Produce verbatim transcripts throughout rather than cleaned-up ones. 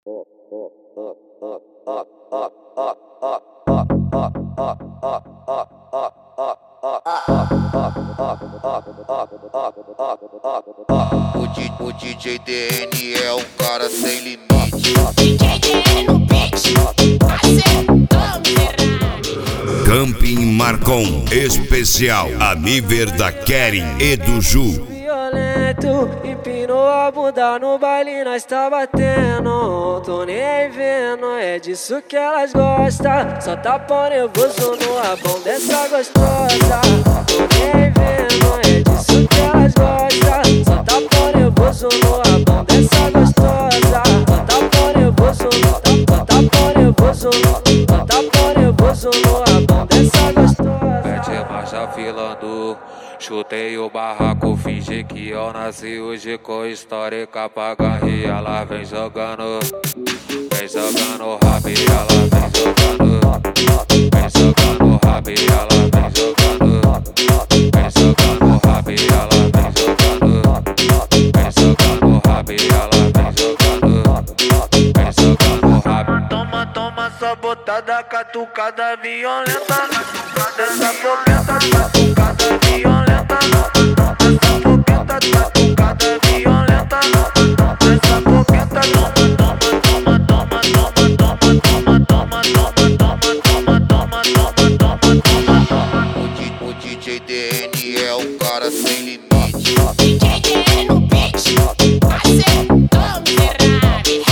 O, D, o D J D N é um cara sem limite. D J D N no beat, acertando Ferrari. Camping Marcon especial a nível da Keren e do Ju. Violento, empinou a bunda no baile, nós tá batendo. Tô nem vendo, é disso que elas gostam. Só tá pão nervoso no rabão dessa gostosa. Tô nem vendo, é disso que elas gostam. Só tá pão nervoso no rabão dessa gostosa. Só tá pão nervoso, só tá pão nervoso, só tá pão nervoso no rabão dessa gostosa. Mete marcha filando, chutei o barraco, fingi que eu nasci hoje com histórica pra ganhar. Ela vem jogando, vem jogando rabi, ela vem jogando, vem jogando rabi, ela vem jogando, vem jogando rabi, ela vem jogando, vem jogando rabi, ela vem jogando, vem jogando rabi. Toma, toma sua botada, catucada violenta. Essa boqueta, catucada violenta. Essa boqueta, catucada violenta. Essa boqueta, toma, toma, toma, toma, toma, toma, toma, toma, toma, toma, toma, toma, toma. O, D, o D J D N é um cara sem limite. D J D N no beat, acertando Ferrari.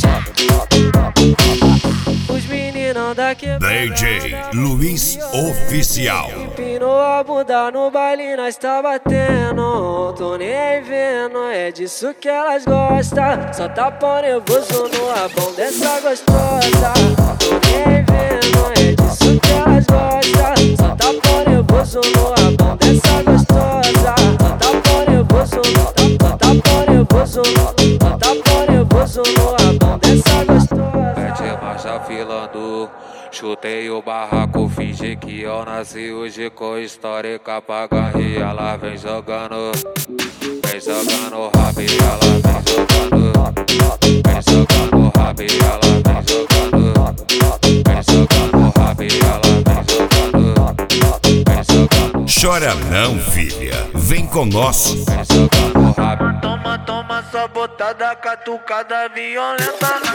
Os meninos da quebrada D J Luiz Oficial. empinou a bunda no baile, nós tá batendo. Tô nem vendo, é disso que elas gostam. Só tá pão nervoso no rabão dessa gostosa. Tô nem vendo, é disso que elas gostam. Só tá pão nervoso no rabão dessa gostosa. Só tá pão nervoso, só tá pão nervoso, só tá pão nervoso no rabão dessa gostosa. Mete marcha filando, chutei o barraco, fingi que eu nasci hoje com histórica pra ganhar. Ela vem jogando, vem jogando rabi, ela vem jogando, vem jogando rabi, ela vem jogando, vem jogando rabi, ela vem jogando, vem jogando. Chora não, filha, vem com nós. Vem jogando rabi. Toma, toma sua botada, catucada violenta.